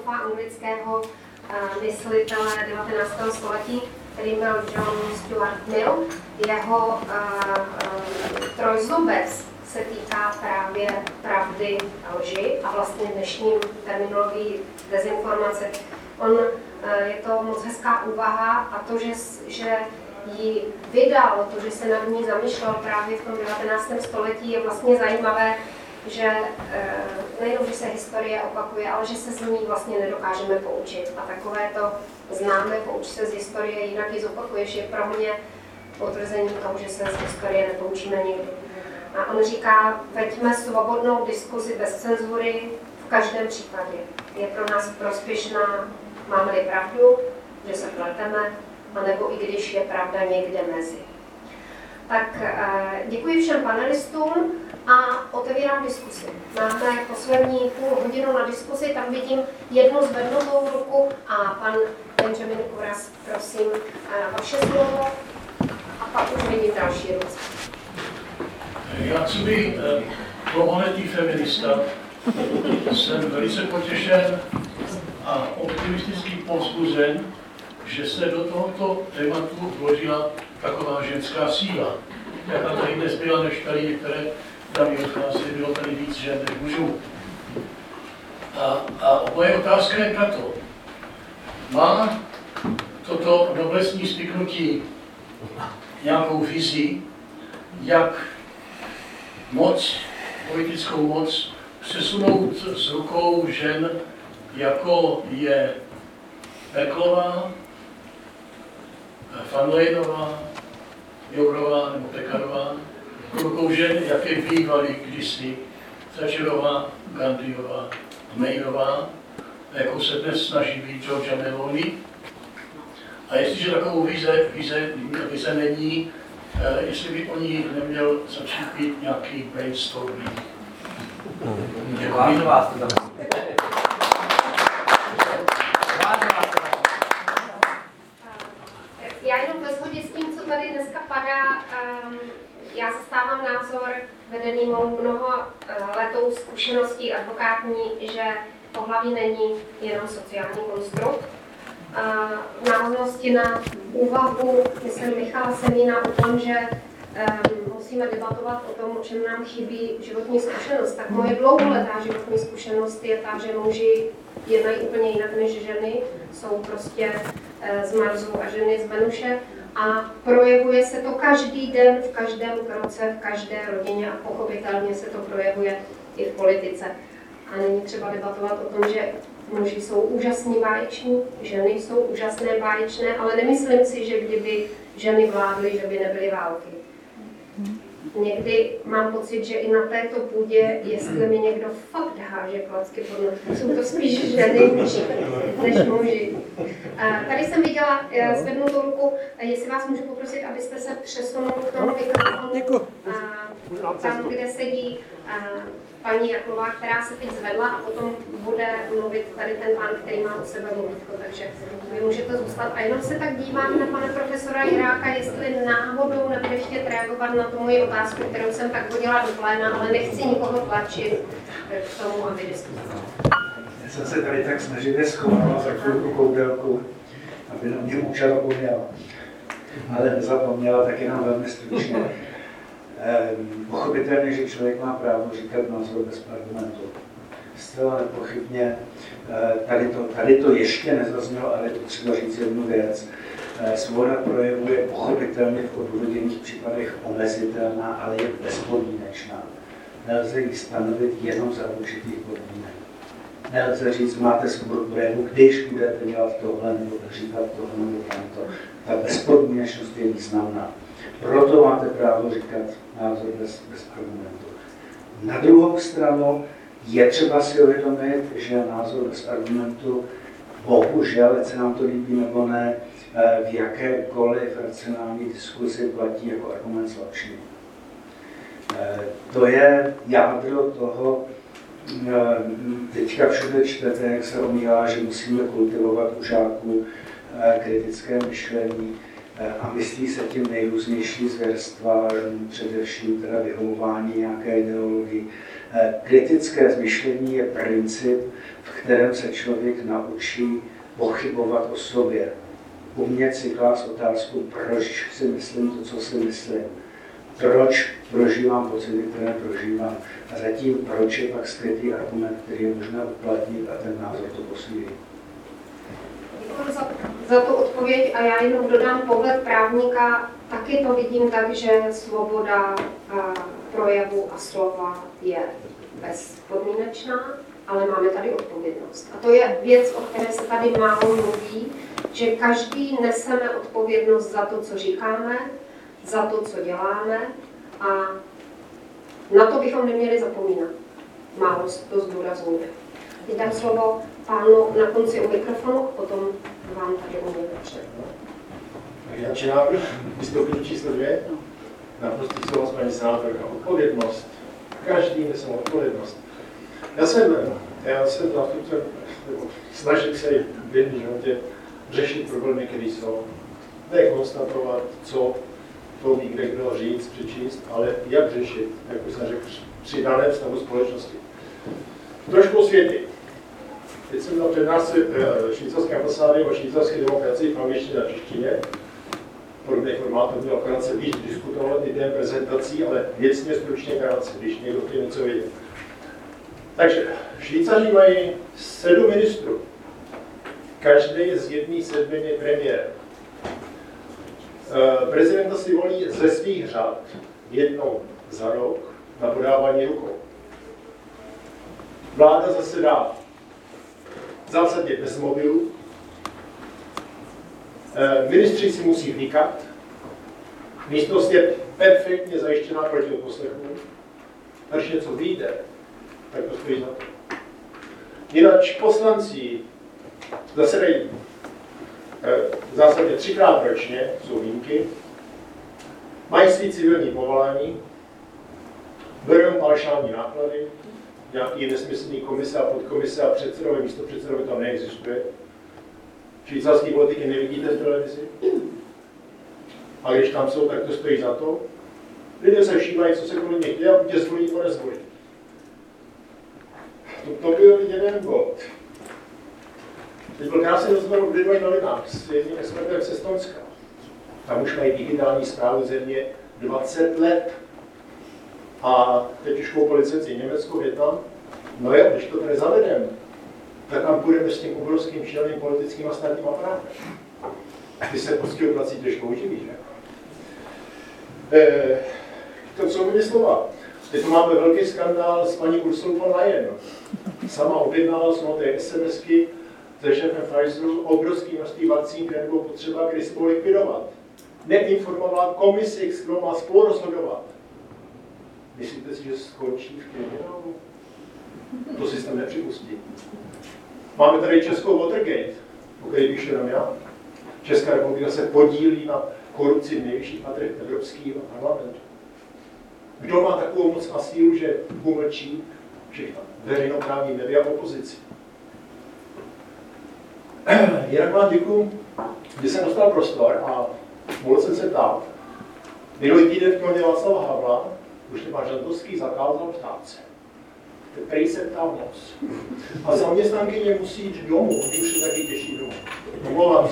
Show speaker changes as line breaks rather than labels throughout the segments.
filozofa anglického myslitele 19. století, který byl John Stuart Mill. Jeho trojzubec se týká právě pravdy a lži a vlastně dnešním terminologií dezinformace. Je to moc hezká úvaha a to, že ji vydal, to, že se nad ní zamýšlel právě v tom 19. století, je vlastně zajímavé, že nejenom, že se historie opakuje, ale že se z ní vlastně nedokážeme poučit. A takové to známe, pouč se z historie, jinak ji zopakuješ, je pro mě potvrzení toho, že se z historie nepoučíme nikdy. A on říká, veďme svobodnou diskuzi bez cenzury v každém případě. Je pro nás prospěšná, máme-li pravdu, že se pleteme, anebo i když je pravda někde mezi. Tak děkuji všem panelistům a otevírám diskusi. Máme poslední půl hodinu na diskusi, tam vidím jednu zvednutou ruku a pan Benjamin Kuras, prosím, vaše slovo a pak už vidím další ruce.
Já chci být dlouholetý feminista, jsem velice potěšen a optimisticky povzbuzen, že se do tohoto tématu vložila taková ženská síla. Jaká tady dnes byla, než tady některé dámy odchází, bylo tady víc žen než mužů. A moje otázka je tato. Má toto noblesní spiknutí nějakou vizi, jak moc, politickou moc přesunout z rukou žen, jako je Merkelová, van Leynová, Jourová nebo Pekarová, rukou žen, jaké bývaly kdysi Thatcherová, Gandhiová, Mayrová, a jakou se dnes snaží být Giorgia Meloni. A jestliže takovou vize není, jestli by o ní neměl začít být nějaký brainstorming.
Děkuji vás.
Já jenom ve shodě s tím, co tady dneska padá, já zastávám názor vedený mou mnoho letou zkušeností advokátní, že pohlaví není jenom sociální konstrukt. V návaznosti na úvahu, myslím, Michala Semína o tom, že musíme debatovat o tom, o čem nám chybí životní zkušenost, tak moje dlouholetá životní zkušenost je ta, že muži jednají úplně jinak než ženy, jsou prostě z Marsu a ženy z Venuše a projevuje se to každý den, v každém kroce, v každé rodině a pochopitelně se to projevuje i v politice. A není třeba debatovat o tom, že muži jsou úžasní báječní, ženy jsou úžasné báječné, ale nemyslím si, že kdyby ženy vládly, že by nebyly války. Někdy mám pocit, že i na této půdě, jestli mi někdo fakt háže klacky pod nohy, jsou to spíš ženy než muži. Tady jsem viděla zvednutou ruku, jestli vás můžu poprosit, abyste se přesunuli k tomu mikrofonu. Tam, kde sedí paní Jaklová, která se teď zvedla a potom bude mluvit tady ten pán, který má u sebe mluvitko, takže vy můžete zůstat. A jenom se tak dívám na pana profesora Jiráka, jestli náhodou nebude ještě reagovat na tu moji otázku, kterou jsem tak hodila do pléna, ale nechci nikoho tlačit k tomu, aby diskutoval.
Já jsem se tady tak snažil schovat za chvilku koudelku, aby na mě účel zapomněla. Ale nezapomněla, tak jenom velmi stručně. Pochopitelně, že člověk má právo říkat názor bez argumentu. Zcela nepochybně, tady to ještě nezaznělo, ale je třeba říct jednu věc. Svoboda projevu je pochopitelně v odůvodněných případech omezitelná, ale je bezpodmínečná. Nelze ji stanovit jenom za určitých podmínek. Nelze říct, máte svobodu projevu, když budete dělat tohle nebo říkat tohle nebo tamto. Ta bezpodmínečnost je významná. Proto máte právo říkat názor bez argumentu. Na druhou stranu je třeba si uvědomit, že názor bez argumentu, bohužel, ať se nám to líbí nebo ne, v jakékoliv racionální diskuzi platí jako argument slabší. To je jádro toho, teďka všude čtete, jak se omílá, že musíme kultivovat u žáků kritické myšlení. a myslí se tím nejrůznější zvěrstva, především teda vyhovování nějaké ideologii. Kritické myšlení je princip, v kterém se člověk naučí pochybovat o sobě. Umět si klást otázku, proč si myslím to, co si myslím. Proč prožívám pocity, které prožívám. A zatím proč je pak skrytý argument, který je možné uplatnit a ten názor to posílí.
Děkuji za tu odpověď a já jenom dodám pohled právníka. Taky to vidím tak, že svoboda projevu a slova je bezpodmínečná, ale máme tady odpovědnost. A to je věc, o které se tady málo mluví, že každý neseme odpovědnost za to, co říkáme, za to, co děláme a na to bychom neměli zapomínat. Málo to zdůrazňuje. Teď dám slovo pánu na konci u mikrofonu, potom vám tady umíme před.
Jaký návrh? Vystoupení číslo 2. Naprostý souhlas paní senátorka. Odpovědnost. Každý nese odpovědnost. Já jsem zástupcem, snažím se v běžném životě řešit problémy, které jsou. Ne konstatovat, co to ví, kde kdo říct, přečíst, ale jak řešit, jak už jsem řekl, při daném stavu společnosti. Trošku osvětlit. Teď jsem na přednášce švýcarské ambasády o švýcarské demokracii v angličtině a češtině. Podobný formát to bylo, akorát se víc diskutovalo během prezentací, ale věcně stručně krátce, když někdo chtěl něco vědět. Takže Švýcaři mají 7 ministrů. Každý z jedné sedminy premiér. Prezidenta si volí ze svých řad jednou za rok na podávání rukou. Vláda zasedá v zásadě bez mobilu. Ministři si musí vnikat. Místnost je perfektně zajištěná proti odposlechům. Když něco vyjde, tak to stojí za to. Jinak poslanci zasedají v zásadě 3krát ročně, jsou výjimky, mají svý civilní povolání, berou paušální náklady, nějaký nesmyslný komise a podkomise a předsedové, místopředsedové tam neexistuje. Švýcarský politiky nevidíte v televizi. A když tam jsou, tak to stojí za to. Lidé se všímají, co se kolem nich děje, a buď je zvolí, nebo nezvolí. To byl jeden bod. Teď byl krásný rozhovor v Lidových novinách s jedním expertem z Estonska. Tam už mají digitální správu země 20 let. A teď už koupili licenci Německo, Vietnam. No jo, když to tady zavedeme, tak tam půjdeme s tím obrovským šíleným politickým a státním aparátem. Ty se prostě prací těžko uživí, že? To jsou hodně slova. Teď máme velký skandál s paní Ursulou von Leyen. Sama objednala jsou ty SMSky se šéfem Pfizeru obrovský množství vakcín, které nebudou potřeba, když se budou likvidovat. Neinformovala komisi, s kterou má spolu rozhodovat. Myslíte si, že skončí v kriminálu? To systém nepřipustí. Máme tady českou Watergate, o které píšu jenom já. Česká republika se podílí na korupci v nejvyšších patrech Evropského parlamentu. Kdo má takovou moc a sílu, že umlčí všechna veřejnoprávní média opozici? Jinak vám děkuju, že jsem dostal prostor a mohl jsem se ptát. Minulý týden v knihovně Václava Havla už Tomáš Žantovský zakázal ptát se. Prej se ptá moc. A zaměstnankyně musí jít domů, oni už se taky těší domů. Omlouvám se.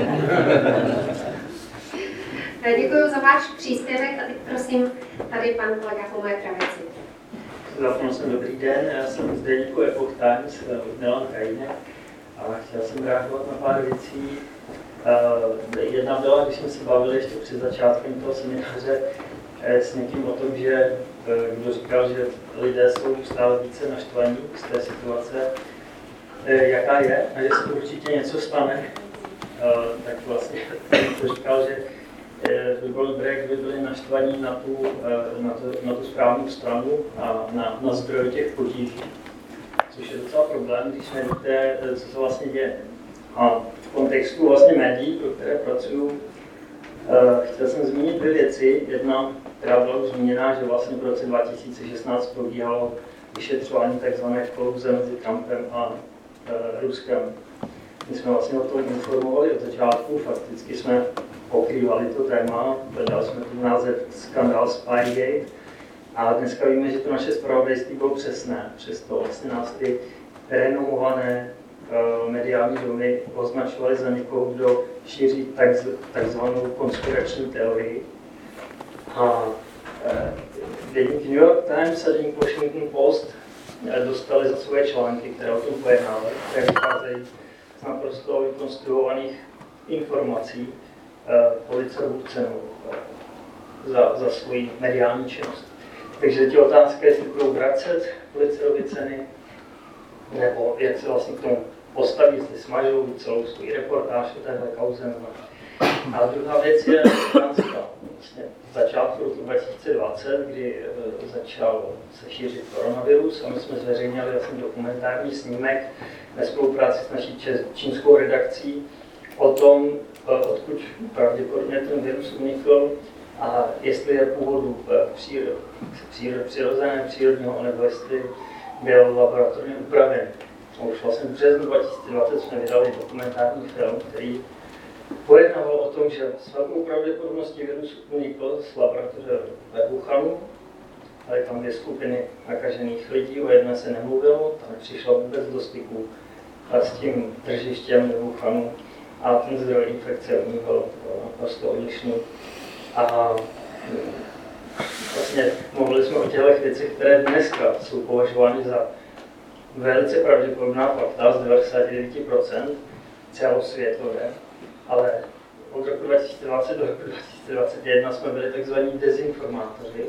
Děkuji za váš příspěvek a teď prosím tady pan kolega Homé Travici.
Zapomněl jsem dobrý den, já jsem z deníku Epoch Times od Milan Krajinek a chtěl jsem reagovat na pár věcí. Jedna byla, když jsme se bavili ještě před začátkem toho semináře s někým o tom, že kdo říkal, že lidé jsou stále více naštvaní z té situace, jaká je a že se určitě něco stane, tak vlastně to říkal, že by bylo dobré, kdyby byli naštvaní na tu správnou stranu a na zdroj těch potíží, což je docela problém, když nevíte, co se vlastně děje. A v kontextu vlastně médií, pro které pracuju, chtěl jsem zmínit 2 věci. Jedna, která byla už zmíněná, že vlastně v roce 2016 probíhalo vyšetřování tzv. Koluze mezi Trumpem a Ruskem. My jsme vlastně o tom informovali od začátku, fakticky jsme pokrývali to téma, dali jsme tu název Skandál Spygate a dneska víme, že to naše zpravodajství bylo přesné, přesto vlastně nás ty renomované mediální domy označovaly za někoho, kdo šíří takzvanou konspirační teorii. A deník New York Times a deník Washington Post dostali za svoje články, které o tom pojednávají, které vycházejí z naprosto vykonstruovaných informací Pulitzerův cenu za svoji mediální činnost. Takže ti otázka, jestli budou vracet Pulitzerovy ceny, nebo jak se vlastně k tomu postaví, jestli smažou celou svou reportáž o téhle kauze. A druhá věc je otázka vlastně začátku roku 2020, kdy začal se šířit koronavirus a my jsme zveřejnili vlastně dokumentární snímek ve spolupráci s naší čínskou redakcí o tom, odkud pravděpodobně ten virus unikl a jestli je původu přirozené, přírodního, nebo jestli byl laboratorně upraven. Už vlastně v březnu 2020 jsme vydali dokumentární film, který pojednával o tom, že s velkou pravděpodobností virus unikl z laboratoře ve Wuhanu, ale tam 2 skupiny nakažených lidí, o jedné se nemluvilo, tam nepřišlo vůbec do styku s tím tržištěm ve Wuhanu a ten zdroj infekce u ní byl naprosto odlišný. A vlastně mluvili jsme o těchto věcech, které dneska jsou považovány za velice pravděpodobná fakta z 99% celosvětově, ale od roku 2020 do roku 2021 jsme byli tzv. Dezinformátoři,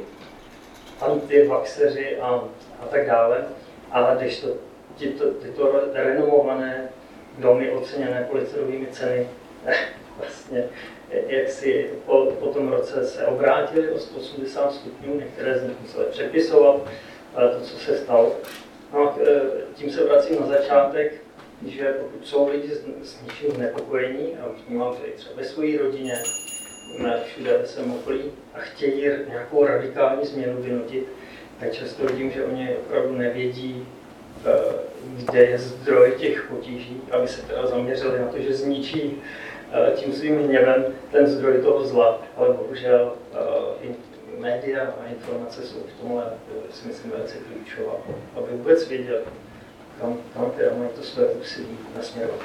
antivaxeři a tak dále. A když tyto renomované domy oceněné Pulitzerovými ceny vlastně jak si po tom roce se obrátili o 180 stupňů, některé z nich museli přepisovat to, co se stalo. No a tím se vracím na začátek, že pokud jsou lidi s něčím znepokojení, a už vnímám, že i třeba ve své rodině, všude ve svém okolí, a chtějí nějakou radikální změnu vynutit, tak často vidím, že oni opravdu nevědí, kde je zdroj těch potíží, aby se teda zaměřili na to, že zničí tím svým hněvem ten zdroj toho zla, ale bohužel média a informace jsou v tomhle, si myslím, velice klíčová, aby vůbec věděli, kam teda mají to své úsilí nasměrovat.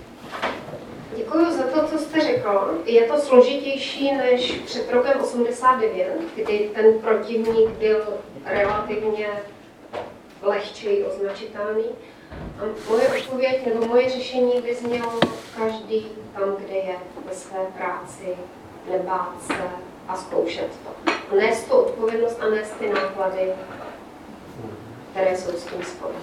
Děkuji za to, co jste řekl. Je to složitější než před rokem 89, kdy ten protivník byl relativně lehčeji označitelný. A moje odpověď nebo moje řešení by znělo každý tam, kde je ve své práci, nebát se a zkoušet to. A nést tu odpovědnost a nést ty náklady, které jsou s tím spojeny.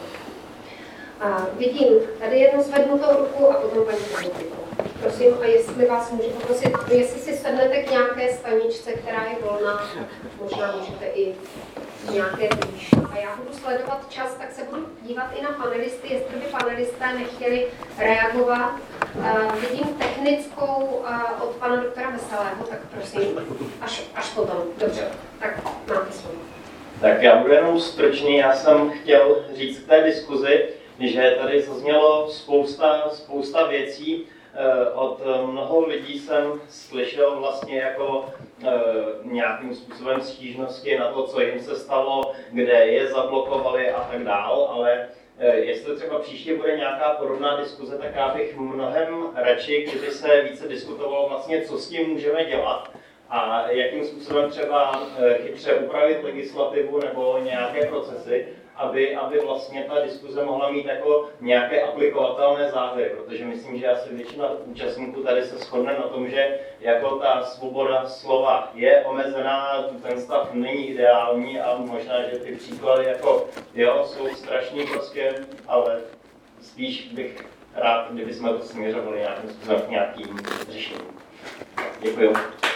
Vidím tady jednu zvednutou ruku a potom paní Kohotíkovou. Prosím, a jestli vás můžu poprosit, jestli si sednete k nějaké staničce, která je volná, možná můžete i nějaké blíž. A já budu sledovat čas, tak se budu dívat i na panelisty, jestli by panelisté nechtěli reagovat. Vidím technickou od pana doktora Veselého, tak prosím, až potom. Dobře, tak máte slovo.
Tak já budu jenom stručný, já jsem chtěl říct k té diskuzi, že tady zaznělo spousta věcí. Od mnoho lidí jsem slyšel vlastně jako nějakým způsobem stížnosti na to, co jim se stalo, kde je zablokovali a tak dál, ale jestli třeba příště bude nějaká podobná diskuze, tak já bych mnohem radši, kdyby se více diskutovalo vlastně, co s tím můžeme dělat a jakým způsobem třeba chytře upravit legislativu nebo nějaké procesy, aby vlastně ta diskuze mohla mít jako nějaké aplikovatelné závěry, protože myslím, že asi většina účastníků tady se shodne na tom, že jako ta svoboda slova je omezená, ten stav není ideální a možná, že ty příklady jako jo, jsou strašný prostě, ale spíš bych rád, kdyby jsme to směřovali nějakým způsobem k nějakým řešením. Děkuji.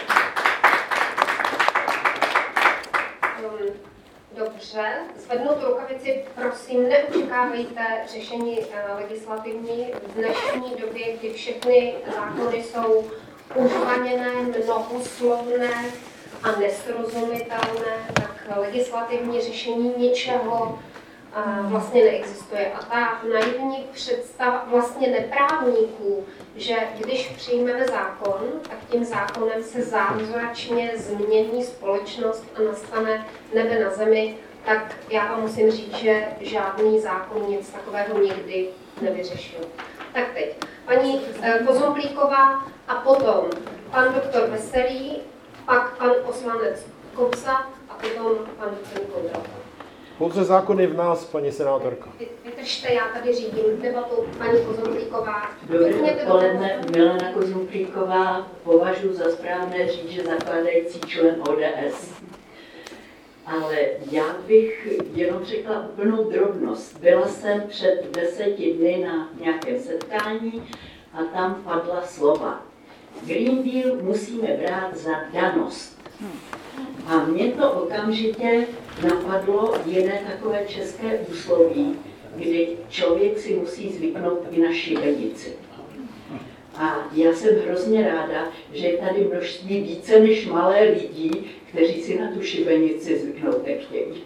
Dobře, zvednout rukavici, prosím, neočekávejte řešení legislativní v dnešní době, kdy všechny zákony jsou uvaněné, mnohoslovné a nesrozumitelné, tak legislativní řešení ničeho vlastně neexistuje. A ta naivní představa vlastně neprávníků, že když přijmeme zákon, tak tím zákonem se zázračně změní společnost a nastane nebe na zemi, tak já vám musím říct, že žádný zákon nic takového nikdy nevyřešil. Tak teď, paní Kozomplíková a potom pan doktor Veselý, pak pan poslanec Kobza a potom pan docent Kondra.
Pouze zákony v nás, paní senátorko.
Vydržte, já tady řídím debatu, paní Kozomplíková.
Dobré odpoledne, Milena Kozomplíková. Považuji za správné říct, že zakládající člen ODS. Ale já bych jenom řekla úplnou drobnost. Byla jsem před 10 dny na nějakém setkání a tam padla slova. Green Deal musíme brát za danost. A mě to okamžitě napadlo jedné takové české úsloví, kdy člověk si musí zvyknout i na šibenici. A já jsem hrozně ráda, že je tady množství více než malé lidí, kteří si na tu šibenici zvyknout nechtějí.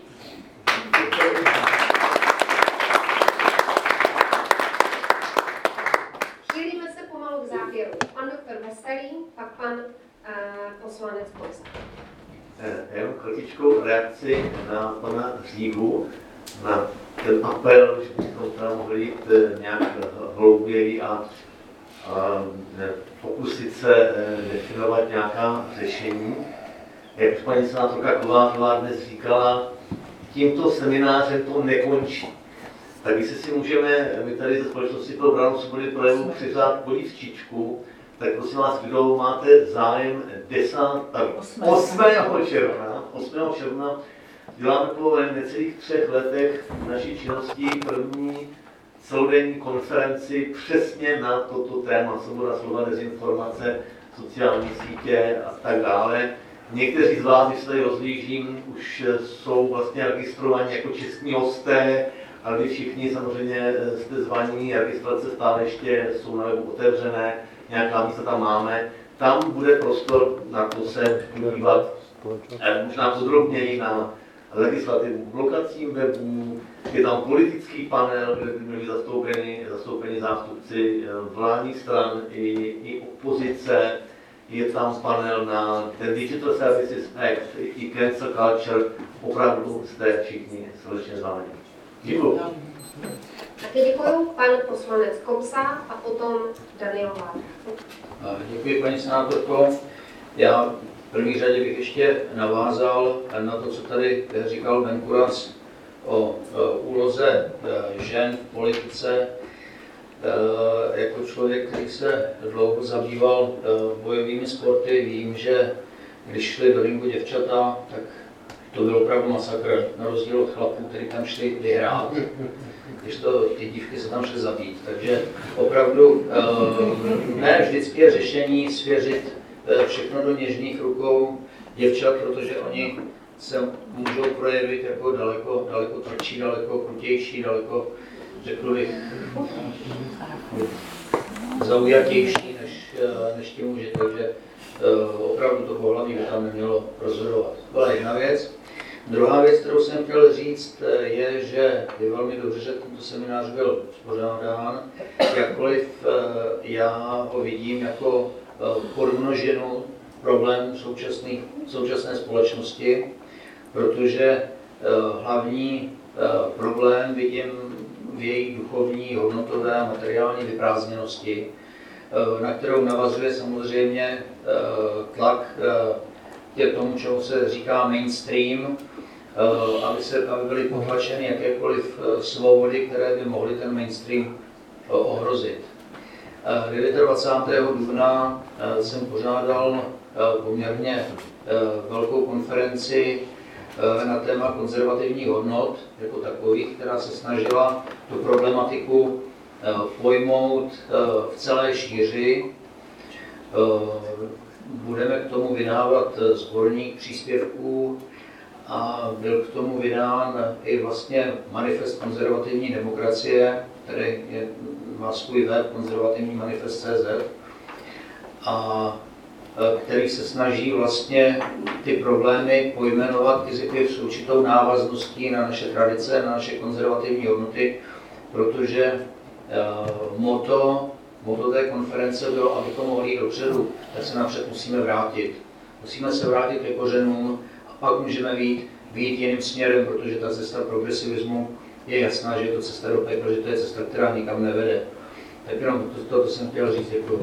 Chýlíme se pomalu k závěru. Pan doktor Veselý, pak pan poslanec Kobza.
Jenom kratičkou reakci na pana Říhu, na ten apel, že bychom tam mohli jít nějak hlouběji a pokusit se definovat nějaká řešení. Jak už paní senátorka Kovářová dnes říkala, tímto seminářem to nekončí. Tak jestli si můžeme, my tady ze Společnosti pro obranu svobody projevu přizvat polívčičku, tak prosím vás, kdo máte zájem 8. června děláme po necelých 3 letech naší činnosti první celodenní konferenci přesně na toto téma svoboda slova, dezinformace, sociální sítě a tak dále. Někteří z vás, když se tady rozlížím, už jsou vlastně registrovaní jako čestní hosté, ale vy všichni samozřejmě jste zvaní, registrace stále ještě jsou na webu otevřené, nějaká místa tam máme. Tam bude prostor na to se podívat možná podrobněji na legislativu blokací webů, je tam politický panel, kde by byli zastoupeni zástupci vládních stran i opozice, je tam panel na ten Digital Services Act i Cancel Culture, opravdu jste všichni srdečně zváni. Děkuji.
Taky děkuji, pan poslanec Kobza a potom Daniel Vláda.
Děkuji, paní senátorko. Já v první řadě bych ještě navázal na to, co tady říkal Ben Kuras o úloze žen v politice. Jako člověk, který se dlouho zabýval bojovými sporty, vím, že když šli do ringu děvčata, tak to byl opravdu masakr, na rozdíl od chlapů, kteří tam šli vyhrát, když ty dívky se tam šly zabít. Takže opravdu ne vždycky je řešení svěřit všechno do něžných rukou děvčat, protože oni se můžou projevit jako daleko tvrdší, daleko krutější, daleko, řekl bych, zaujatější než ti muži. Takže opravdu to pohlaví by tam nemělo rozhodovat. To byla jedna věc. Druhá věc, kterou jsem chtěl říct, je, že je velmi dobře, že tento seminář byl uspořádán. Jakkoliv já ho vidím jako podmnožinu problém současné společnosti, protože hlavní problém vidím v její duchovní, hodnotové a materiální vyprázdněnosti, na kterou navazuje samozřejmě tlak k tomu, čemu se říká mainstream, aby byly potlačeny jakékoliv svobody, které by mohly ten mainstream ohrozit. 29. dubna jsem pořádal poměrně velkou konferenci na téma konzervativních hodnot jako takových, která se snažila tu problematiku pojmout v celé šíři. Budeme k tomu vydávat sborník příspěvků a byl k tomu vydán i vlastně manifest konzervativní demokracie, který má svůj web konzervativní manifest.cz. A který se snaží vlastně ty problémy pojmenovat i s určitou návazností na naše tradice, na naše konzervativní hodnoty, protože motto té konference bylo, abychom mohli jít dopředu, tak se napřed musíme vrátit. Musíme se vrátit ke kořenům a pak můžeme vyjít jiným směrem, protože ta cesta progresivismu je jasná, že je to cesta do pekla, že to je cesta, která nikam nevede. Tak jenom to jsem chtěl říct, děkuji.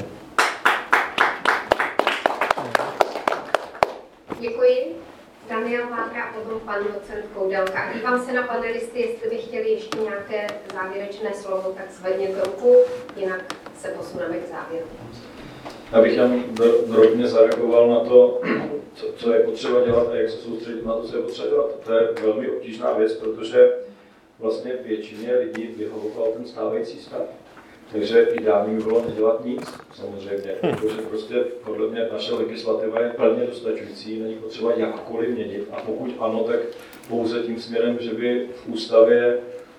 Děkuji. Daniel Vávra a potom pan docent Koudelka. Dívám se na panelisty, jestli by chtěli ještě nějaké závěrečné slovo, tak zvedněte ruku, jinak se posuneme k závěru.
Já bych jen drobně zareagoval na to, co je potřeba dělat a jak se soustředit na to, co je potřeba dělat. To je velmi obtížná věc, protože vlastně většině lidí vyhovoval ten stávající stav. Takže ideální by bylo nedělat nic, samozřejmě, protože prostě podle mě naše legislativa je plně dostačující, není potřeba jakkoliv měnit. A pokud ano, tak pouze tím směrem, že by v ústavě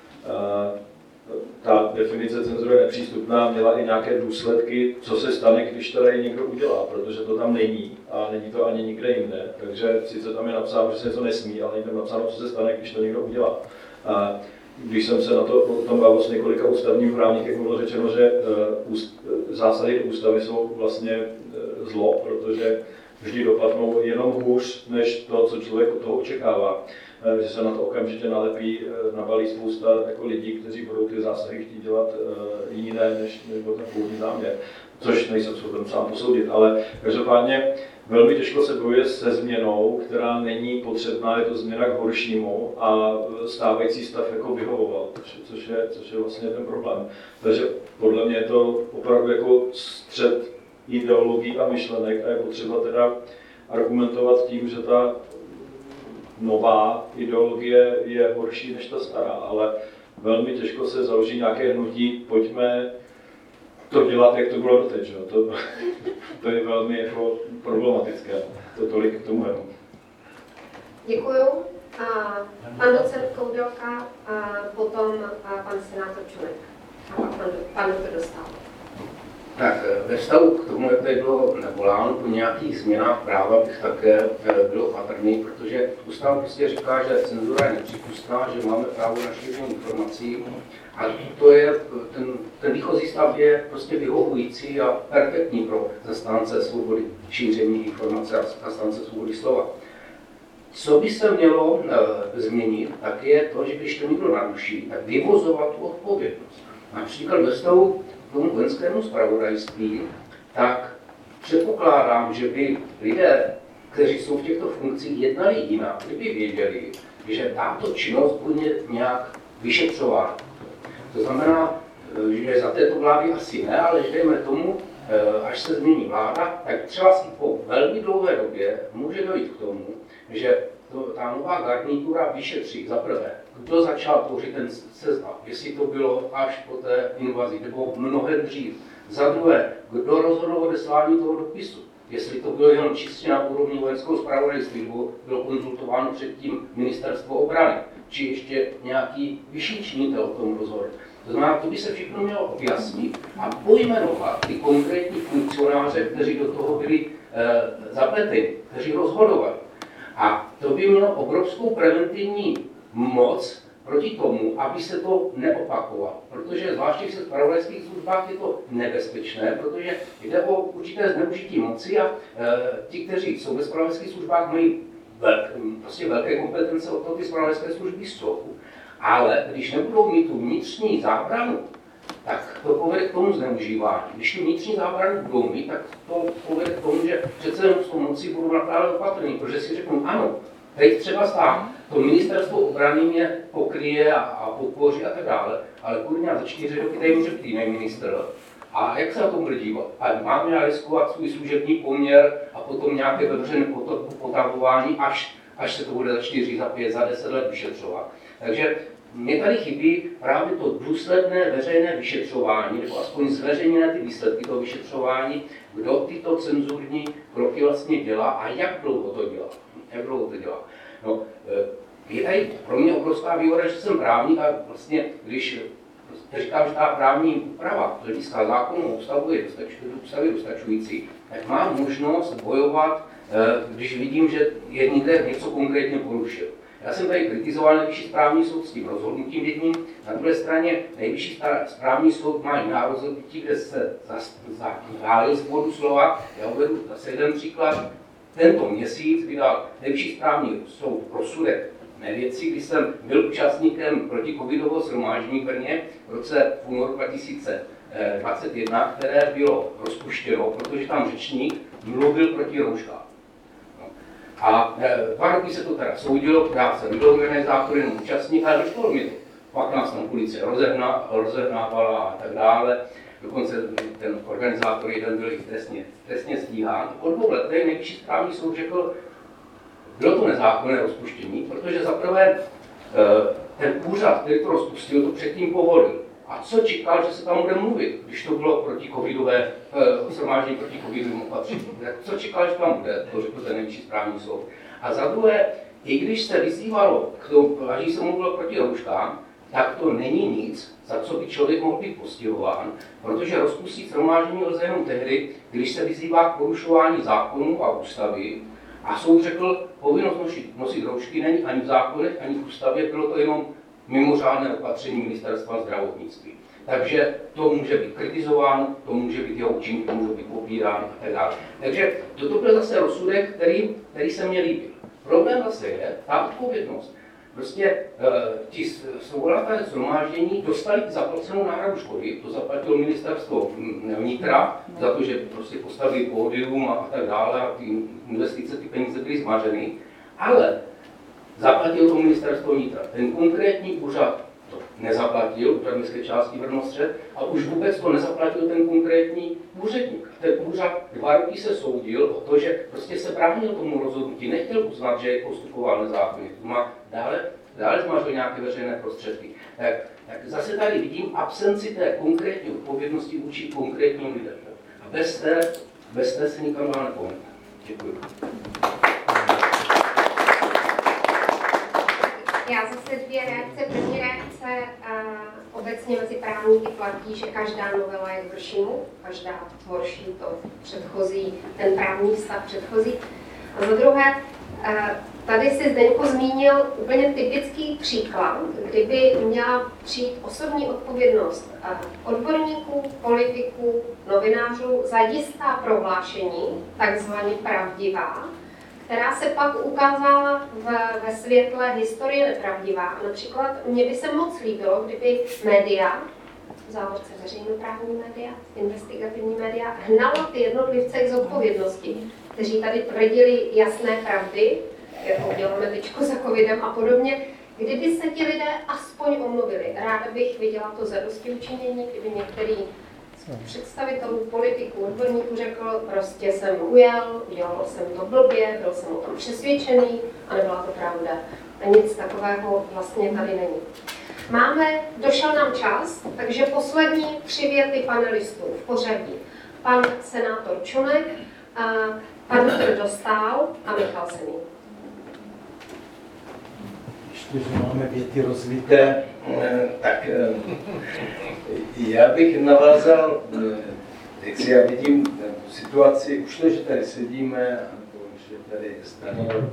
ta definice cenzury nepřístupná měla i nějaké důsledky, co se stane, když to tady někdo udělá, protože to tam není a není to ani nikde jinde. Takže sice tam je napsáno, že se něco nesmí, ale není tam napsáno, co se stane, když to někdo udělá. Když jsem se na to o tom bavil s několika ústavními právníky, jak bylo řečeno, že zásady do ústavy jsou vlastně zlo, protože vždy dopadnou jenom hůř, než to, co člověk od toho očekává. Že se na to okamžitě nabalí spousta jako lidí, kteří budou ty zásahy chtít dělat jiné, než byl ten původní záměr. Což nejsem schopen sám posoudit, ale každopádně velmi těžko se bojuje se změnou, která není potřebná, je to změna k horšímu a stávající stav jako vyhovoval, což je vlastně ten problém. Takže podle mě je to opravdu jako střet ideologií a myšlenek a je potřeba teda argumentovat tím, že ta nová ideologie je horší než ta stará, ale velmi těžko se založí nějaké hnutí, pojďme to dělat, jak to bylo doteď, že? To je velmi jako problematické, to tolik k tomu jenom.
Děkuju. Pan docent Koudelka, potom pan senátor Čunek a pan doktor Dostál.
Tak ve vztahu k tomu, jak tady bylo voláno po nějakých změnách práva, bych také byl opatrný, protože ústava prostě říká, že cenzura je nepřípustná, že máme právo na šíření informací a to je, ten výchozí stav je prostě vyhovující a perfektní pro zastánce svobody šíření informace a zastánce svobody slova. Co by se mělo změnit, tak je to, že když to někdo naruší, tak vyvozovat tu odpovědnost. Například ve vztahu k tomu vojenskému zpravodajství, tak předpokládám, že by lidé, kteří jsou v těchto funkcích, jednali jinak, kdyby věděli, že tato činnost bude nějak vyšetřována. To znamená, že za této vlády asi ne, ale že dejme tomu, až se změní vláda, tak třeba si po velmi dlouhé době může dojít k tomu, že ta nová garnitura vyšetří za prvé, kdo začal tvořit ten seznam, jestli to bylo až po té invazi, nebo mnohem dřív. Za druhé, kdo rozhodl o odeslání toho dopisu, jestli to bylo jenom čistě na úrovni vojenského zpravodajství, nebo bylo konzultováno předtím ministerstvo obrany, či ještě nějaký vyšší činitel o tom rozhodl. To znamená, to by se všechno mělo objasnit a pojmenovat ty konkrétní funkcionáře, kteří do toho byli zapleteni, kteří rozhodovali. A to by mělo obrovskou preventivní moc proti tomu, aby se to neopakovalo. Protože zvláště v zpravodajských službách je to nebezpečné, protože jde o určité zneužití moci a ti, kteří jsou ve zpravodajských službách, mají prostě velké kompetence, od toho ty zpravodajské služby jsou. Ale když nebudou mít tu vnitřní zábranu, tak to povede k tomu zneužívání. Když tu vnitřní zábranu budou mít, tak to povede k tomu, že přece jenom s tou mocí budou nakládat opatrný, protože si řeknou, ano, teď třeba stát, to ministerstvo obrany mě pokryje a podpoří a tak dále, ale kurňa za 4 roky tady může být jiný ministr. A jak se na to bude dívat? A mám já riskovat svůj služební poměr a potom nějaké veřejné potavování, až se to bude za 4, za 5, za 10 let vyšetřovat. Takže mně tady chybí právě to důsledné veřejné vyšetřování, nebo aspoň zveřejněné ty výsledky toho vyšetřování, kdo tyto cenzurní kroky vlastně dělá a jak dlouho to dělá. No, je tady pro mě obrovská výhoda, že jsem právník a vlastně, když já říkám, že ta právní úprava z hlediska zákonu ústavy dostačující, tak mám možnost bojovat, když vidím, že je někde něco konkrétně porušil. Já jsem tady kritizoval Nejvyšší správní soud s tím rozhodnutím jedním, na druhé straně Nejvyšší správní soud má jiná rozhodnutí, kde se zahájil svobodu slova. Já uvedu zase jeden příklad. Tento měsíc vydal Nejvyšší správní soud rozsudek mé věci, kdy jsem byl účastníkem protikovidového shromáždění v Brně v roce v únoru 2021, které bylo rozpuštěno, protože tam řečník mluvil proti rouškám. A 2 roky se to teda soudilo, já jsem byl organizátor, jenom účastník, ale došlo mi to. Pak nás tam policie rozehnávala a tak dále. Dokonce ten organizátor jeden byl i trestně stíhán. Po 2 letech Nejvyšší správní soud řekl, bylo to nezákonné rozpuštění, protože zaprvé ten úřad, který to rozpustil, to předtím povolil. A co čekal, že se tam bude mluvit, když to bylo proticovidové shromáždění proti covidovým opatřením? Co čekal, že tam bude, to řekl ten Nejvyšší správní soud. A za druhé, i když se vyzývalo k tomu, když se mluvilo proti rouškám, tak to není nic, za co by člověk mohl být postihován, protože rozpustit shromáždění lze jenom tehdy, když se vyzývá k porušování zákonů a ústavy. A soud řekl, povinnost nosit roušky není ani v zákonech, ani v ústavě, bylo to jenom mimořádné opatření ministerstva zdravotnictví. Takže to může být kritizováno, to může být jeho účinky, může být popíráno a tak dále. Takže toto byl zase rozsudek, který se mně líbil. Problém zase je ta odpovědnost. Prostě ti svolaté shromáždění dostali zaplacenou náhradu škody, to zaplatilo ministerstvo vnitra, za to, že prostě postavili pódium a tak dále, a ty investice, ty peníze byly zmařeny, ale zaplatil to ministerstvo vnitra. Ten konkrétní úřad to nezaplatil, úřad městské části Brno-Střed, a už vůbec to nezaplatil ten konkrétní úředník. Ten úřad 2 roky se soudil o to, že prostě se bránil tomu rozhodnutí, nechtěl uznat, že je postupoval nezákonně. Dále zmařil nějaké veřejné prostředky. Tak zase tady vidím absenci té konkrétní odpovědnosti vůči konkrétním lidem. A bez té se nikam dál nepohneme. Děkuji.
Já zase 2 reakce. První reakce, obecně mezi právníky platí, že každá novela je k horšímu, každá horší to předchozí, ten právní stav předchozí. A za druhé, tady si Zdeňko zmínil úplně typický příklad, kdyby měla přijít osobní odpovědnost odborníků, politiků, novinářů za jistá prohlášení, takzvaně pravdivá, která se pak ukázala ve světle historie nepravdivá. A například mně by se moc líbilo, kdyby média, v závorce veřejnoprávní média, investigativní média, hnala ty jednotlivce k zodpovědnosti, kteří tady tvrdili jasné pravdy, jako děláme teďko za covidem a podobně, kdyby se ti lidé aspoň omluvili. Ráda bych viděla to zadostiučinění, kdyby některý představitelů, politiků, odborníků řekl, prostě jsem ujel, dělal jsem to blbě, byl jsem o tom přesvědčený a nebyla to pravda. A nic takového vlastně tady není. Došel nám čas, takže poslední 3 věty panelistů v pořadí. Pan senátor Čunek, pan Petr Dostál a Michal Semín.
Ještě, že máme věty rozvité, tak já bych navázal, teď já vidím situaci, už to, že tady sedíme, nebo že tady s Danielou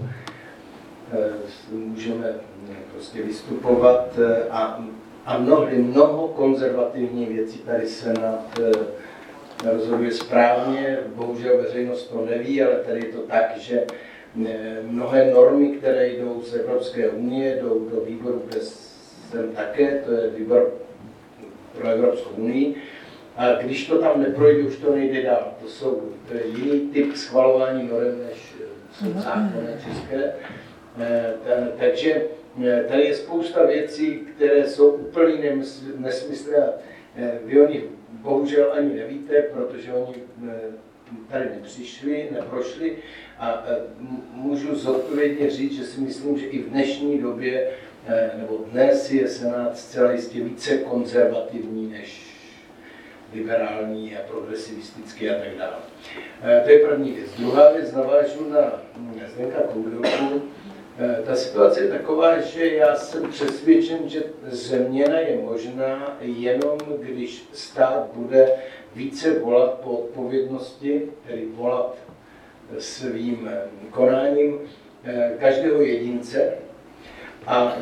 můžeme prostě vystupovat a mnoho konzervativních věcí tady Senát rozhoduje správně, bohužel veřejnost to neví, ale tady je to tak, že mnohé normy, které jdou z Evropské unie, jdou do výboru, kde jsem také, to je výbor pro Evropskou unii, a když to tam neprojde, už to nejde dál. To je jiný typ schvalování norm, než jsou zákony české. Takže tady je spousta věcí, které jsou úplný nesmysly a vy o nich bohužel ani nevíte, protože oni tady neprošli a můžu zodpovědně říct, že si myslím, že i v dnešní době, nebo dnes je Senát zcela jistě více konzervativní než liberální a progresivistický a tak dále. To je první věc. Druhá věc, navážu na Zdenka Koudelku.
Ta situace je taková, že já jsem přesvědčen, že změna je možná jenom, když stát bude více volat po odpovědnosti, tedy volat svým konáním každého jedince. A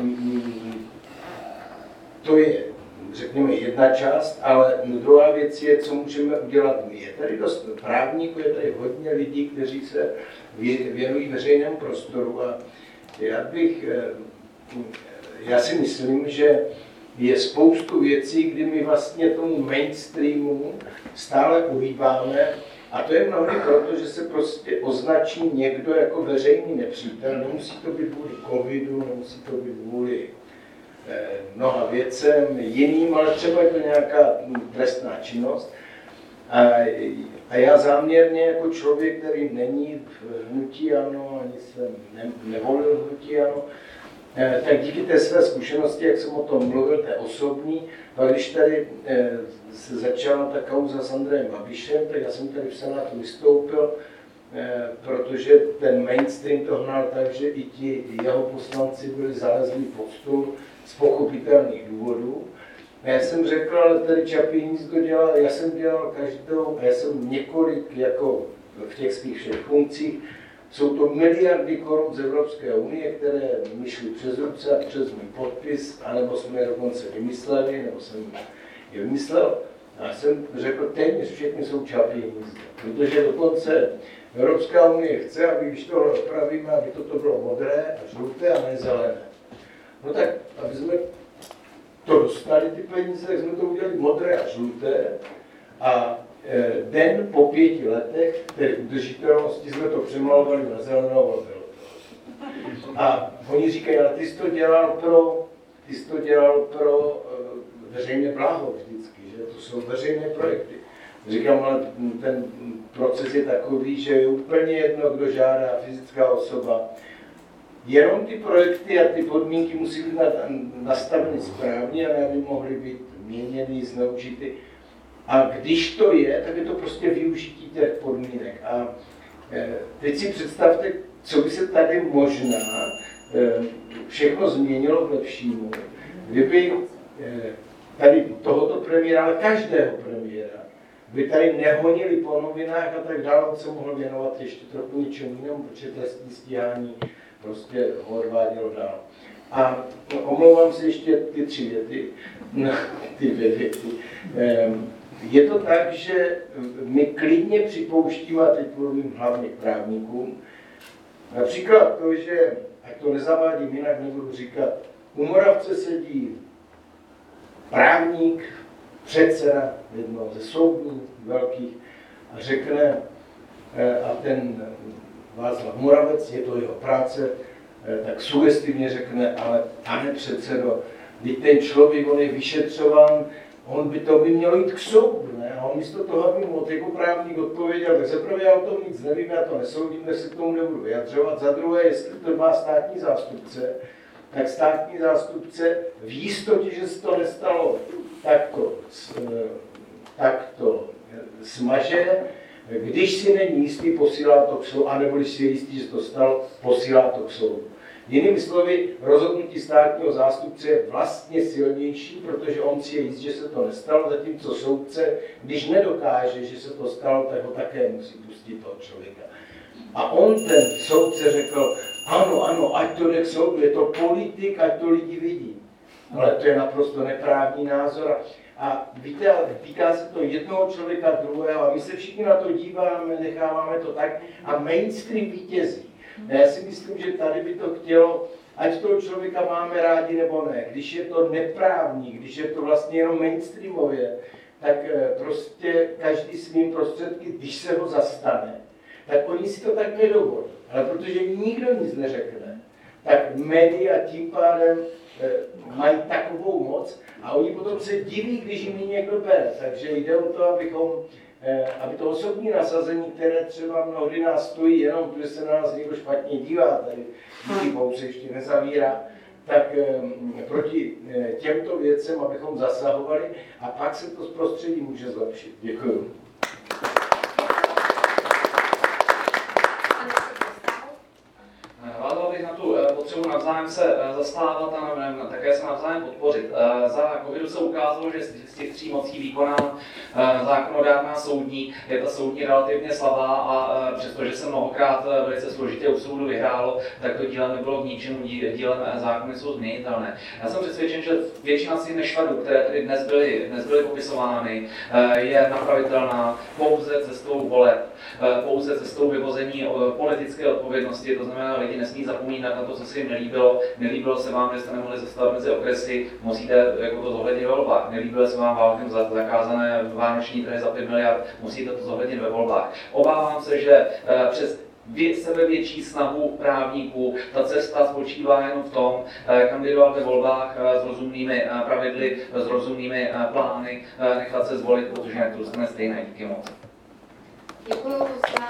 to je, řekněme, jedna část, ale druhá věc je, co můžeme udělat my. Je tady dost právníků, je tady hodně lidí, kteří se věnují veřejnému prostoru a já si myslím, že je spoustu věcí, kdy my vlastně tomu mainstreamu stále uhýbáme a to je mnohdy proto, že se prostě označí někdo jako veřejný nepřítel. Nemusí to být kvůli covidu, nemusí to být kvůli mnoha věcem jiným, ale třeba je to nějaká trestná činnost. A já záměrně jako člověk, který není v hnutí ANO, ani jsem nevolil hnutí ANO, tak díky té své zkušenosti, jak jsem o tom mluvil, té osobní, a když tady se začala ta kauza s Andrejem Babišem, tak já jsem tady v Senátu vystoupil, protože ten mainstream to hnal tak, že i ti jeho poslanci byli zalezlí pod stůl z pochopitelných důvodů. A já jsem řekl, ale tady Čapí hnízdo dělal, já jsem dělal každou, a já jsem několik, jako v těch svých všech funkcích, jsou to miliardy korun z Evropské unie, které mi šly přes ruce a přes můj podpis, anebo jsme je dokonce vymysleli, nebo jsem je vymyslel. A já jsem řekl, téměř všechny jsou Čapí hnízdo, protože dokonce Evropská unie chce, aby když tohle opravíme, aby toto bylo modré a žluté a ne zelené. No tak, aby jsme to dostali ty peníze, tak jsme to udělali modré a žluté a den po 5 letech té udržitelnosti jsme to přemalovali na zelenou a bylo to. A oni říkají, ale ty jsi to dělal pro veřejné blaho vždycky, že to jsou veřejné projekty. Říkám, ale ten proces je takový, že je úplně jedno, kdo žádá, fyzická osoba. Jenom ty projekty a ty podmínky musí být nastaveny správně, a aby mohly být měněny, zneužity. A když to je, tak je to prostě využití těch podmínek. A teď si představte, co by se tady možná všechno změnilo k lepšímu, kdyby tady tohoto premiéra, ale každého premiéra, by tady nehonili po novinách a tak dále, on se mohl věnovat ještě trochu něčemu jinému, protože trestní stíhání prostě ho odvádělo dál. A omlouvám se ještě ty 3 věty, ty 2 věty. Je to tak, že my klidně připouštíme, a teď mluvím hlavně k právníkům, například to, že, ať to nezavádím jinak, nebudu říkat, u Moravce sedí právník, předseda jednoho ze soudů velkých a řekne, a ten Václav Moravec, je to jeho práce, tak sugestivně řekne, ale pane předsedo, když ten člověk, on je vyšetřován, on by mělo jít k soudu, ne? A on místo toho, aby mu jako právník odpověděl, tak zaprvé já o tom nic nevím, já to nesoudím, tak se k tomu nebudu vyjadřovat. Za druhé, jestli to má státní zástupce, tak státní zástupce v jistotě, že se to nestalo, tak to smaže. Když si není jistý, posílá to k soudu, anebo když si je jistý, že to stalo, posílá to k soudu. Jinými slovy, rozhodnutí státního zástupce je vlastně silnější, protože on si je jist, že se to nestalo, zatímco soudce, když nedokáže, že se to stalo, tak ho také musí pustit toho člověka. A on, ten soudce, řekl, ano, ať to jde k soudu, je to politik, ať to lidi vidí. Ale to je naprosto neprávní názor. A víte, týká se to jednoho člověka, druhého, a my se všichni na to díváme, necháváme to tak a mainstream vítězí. Já si myslím, že tady by to chtělo, ať toho člověka máme rádi nebo ne, když je to neprávní, když je to vlastně jenom mainstreamově, tak prostě každý svým prostředky, když se ho zastane, tak oni si to tak nedovolí. Ale protože nikdo nic neřekne, tak média tím pádem mají takovou moc a oni potom se diví, když jim někdo bere. Takže jde o to, aby to osobní nasazení, které třeba mnohdy nás stojí jenom, protože se na nás někdo špatně dívá, tady díky bohu se ještě nezavírá, tak proti těmto věcem, abychom zasahovali a pak se to prostředí může zlepšit. Děkuju.
Navázal bych na tu potřebu navzájem se zastávat a také se navzájem podpořit. Za covidu se ukázalo, že z těch 3 mocí výkonná, zákonodárná, soudní, je ta soudní relativně slabá a přestože se mnohokrát velice složitě u soudu vyhrálo, tak to dílem nebylo k ničemu, dílem zákony jsou změnitelné. Já jsem přesvědčen, že většina z těch nešvarů, které tady dnes byly popisovány, je napravitelná pouze cestou voleb, pouze cestou vyvození politické odpovědnosti, to znamená, lidi nesmí zapomínat na to, co se jim nelíbilo se vám, že jste nemohli zastavit mezi okresy, musíte jako to zohlednit ve volbách, nelíbilo se vám válkem zakázané vánoční trhy za 5 miliard, musíte to zohlednit ve volbách. Obávám se, že přes sebevětší snahu právníků ta cesta spočívá jenom v tom, kandidovat ve volbách s rozumnými pravidly, s rozumnými plány, nechat se zvolit, protože jinak to dostane stejné. Díky moc.
Děkuji za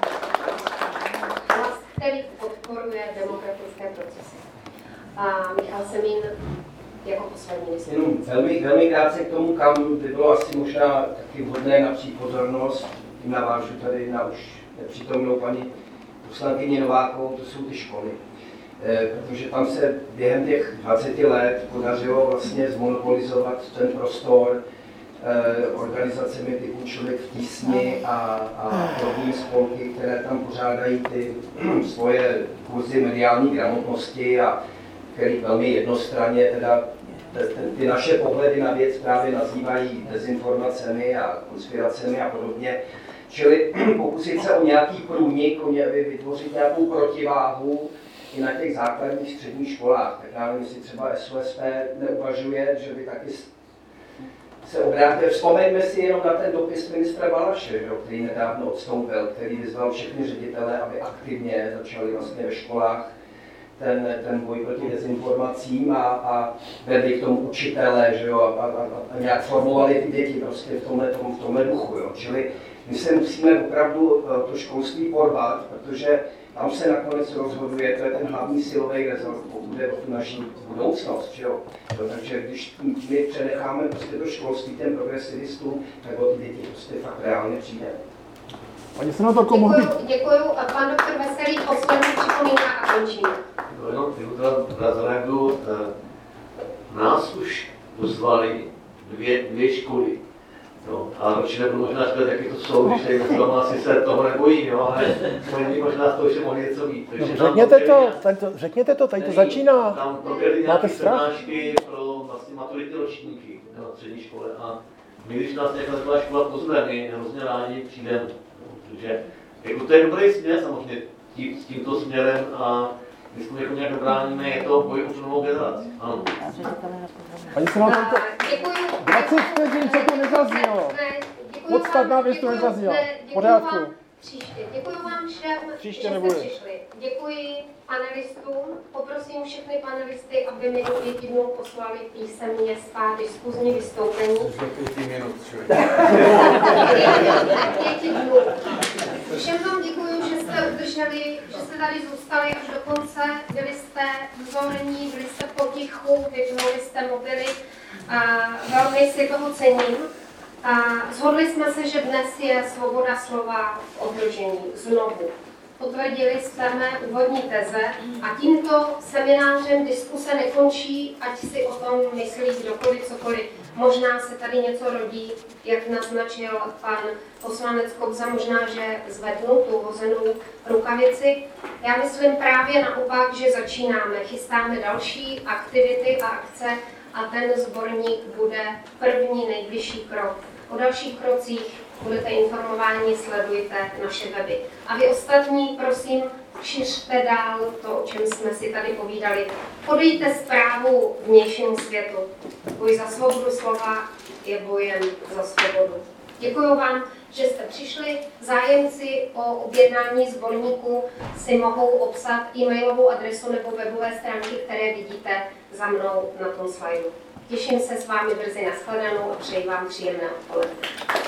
hlas, který podporuje demokratické procesy. A Michal Semín jako poslední vystoupení.
Jenom velmi krátce k tomu, kam by bylo asi možná taky vhodné napřít pozornost, tím navážu tady na už nepřítomnou paní poslankyni Novákovou, to jsou ty školy. Protože tam se během těch 20 let podařilo vlastně zmonopolizovat ten prostor organizacemi typu Člověk v tísni a podobné spolky, které tam pořádají ty svoje kurzy mediální gramotnosti a který velmi jednostranně teda ty naše pohledy na věc právě nazývají dezinformacemi a konspiracemi a podobně. Čili pokusit se o nějaký průnik, vytvořit nějakou protiváhu i na těch základních středních školách. Tak já nevím, jestli třeba SOSP neuvažuje, že by taky se obrátil. Vzpomeňme si jenom na ten dopis ministra Balaše, který nedávno odstoupil, který vyzval všechny ředitele, aby aktivně začali vlastně ve školách ten boj proti dezinformacím a vedli k tomu učitele, že jo, a nějak formovali ty děti prostě v tomhle duchu. Jo. Čili my se musíme opravdu to školství porvat, protože tam se nakonec rozhoduje, to je ten hlavní silový rezort, pokud jde o tu naši budoucnost. Že jo. Takže když my přenecháme prostě to školství těm progresivistům, tak o ty děti prostě fakt reálně přijde.
Děkuju. A pan doktor Veselý, poslední připomínka a končíme.
Jenom zareaguju. Nás už pozvali dvě školy. No, a určitě nebudu možná říkat, jaký to jsou, když tady to asi se toho nebojí, jo, ale oni možná z toho ještě mohli něco víc.
Řekněte to, tady to začíná.
Tam proběhly nějaké přednášky pro vlastně maturitní ročníky na střední škole a my, když nás nějaká taková škola pozve, my hrozně rádi přijdeme. Takže jako to je dobrý směr samozřejmě s tímto směrem a my jsme jako nějak bráníme, je to boj o tu novou generaci. Ano.
Paní senátorko, 20 vteřin, co to nezaznělo. Podstatná věc to nezazněla. V pořádku.
Příště. Děkuji vám všem, že jste přišli. Děkuji panelistům. Poprosím všechny panelisty, aby mi do 5 dnů poslali písemně svá diskuzní vystoupení.
5 minut,
5 dnů. Všem vám děkuji, že jste udrželi, že jste tady zůstali až do konce. Byli jste vzorní, byli jste potichu, vypnuli jste mobily. Velmi si toho cením. Shodli jsme se, že dnes je svoboda slova v ohrožení. Znovu. Potvrdili jsme mé úvodní teze a tímto seminářem diskuse nekončí, ať si o tom myslí kdokoliv, cokoliv. Možná se tady něco rodí, jak naznačil pan poslanec Kobza, možná, že zvednu tu hozenou rukavici. Já myslím právě naopak, že začínáme, chystáme další aktivity a akce a ten sborník bude první nejbližší krok. O dalších krocích budete informováni, sledujte naše weby. A vy ostatní, prosím, šiřte dál to, o čem jsme si tady povídali. Podejte zprávu vnějšímu světu. Boj za svobodu slova je bojem za svobodu. Děkuji vám, že jste přišli. Zájemci o objednání sborníku si mohou obsat e-mailovou adresu nebo webové stránky, které vidíte za mnou na tom slajdu. Těším se s vámi brzy na shledanou a přeji vám příjemné odpoledne.